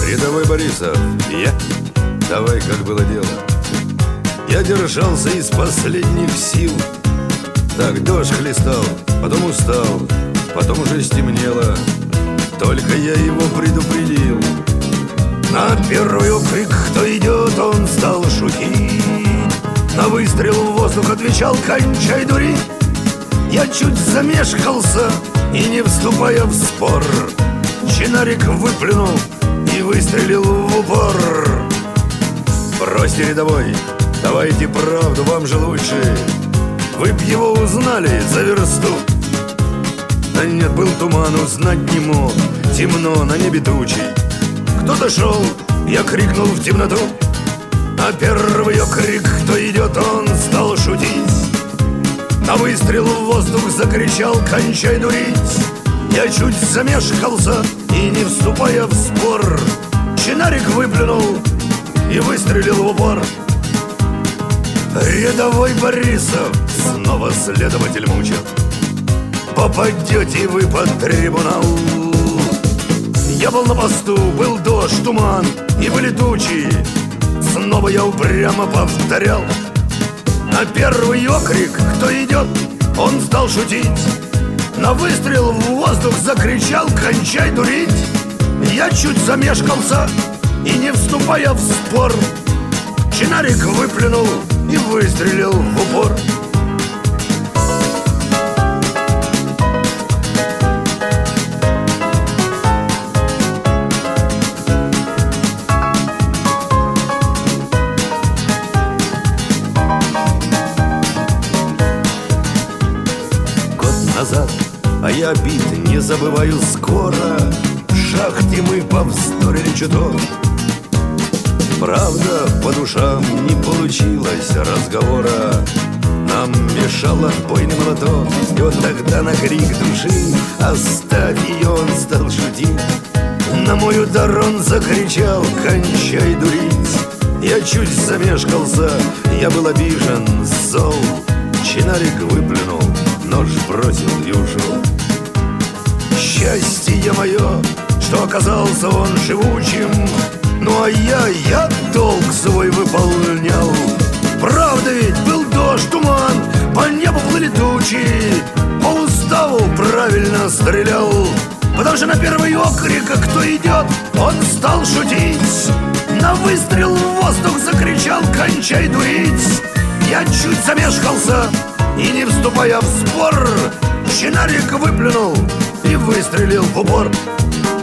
Рядовой Борисов, Я? давай, как было дело. Я держался из последних сил. Так дождь хлестал, потом устал, потом уже стемнело. Только я его предупредил. На первый окрик, кто идет, он стал шутить. На выстрел в воздух отвечал: кончай дурить. Я чуть замешкался и, не вступая в спор, чинарик выплюнул и выстрелил в упор. Бросьте, рядовой, давайте правду, вам же лучше. Вы б его узнали за версту. Да нет, был туман, узнать не мог. Темно, на небе тучи. Кто-то шел, я крикнул в темноту. А первый окрик, кто идет, он стал шутить. На выстрел в воздух закричал: кончай дурить. Я чуть замешкался и, не вступая в спор, чинарик выплюнул и выстрелил в упор. Рядовой Борисов, снова следователь мучит: попадете вы под трибунал. Я был на посту, был дождь, туман и были тучи. Снова я упрямо повторял. На первый окрик, кто идет, он стал шутить. На выстрел в воздух закричал: кончай дурить. Я чуть замешкался и, не вступая в спор, чинарик выплюнул и выстрелил в упор. Назад, а я обид не забываю скоро. В шахте мы повздорили чуток. Правда, по душам не получилось разговора. Нам мешал отбойный молоток. И вот тогда на крик души: оставь ее, он стал шутить. На мой удар он закричал: кончай дурить. Я чуть замешкался, я был обижен, зол. Чинарик выплюнул, нож бросил и ушел. Счастье мое, что оказался он живучим. Ну а я долг свой выполнял. Правда ведь, был дождь, туман, по небу плыли тучи. По уставу правильно стрелял. Потому что на первый окрик, кто идет, он стал шутить. На выстрел в воздух закричал: кончай дурить. Я чуть замешкался и, не вступая в спор, чинарик выплюнул и выстрелил в упор.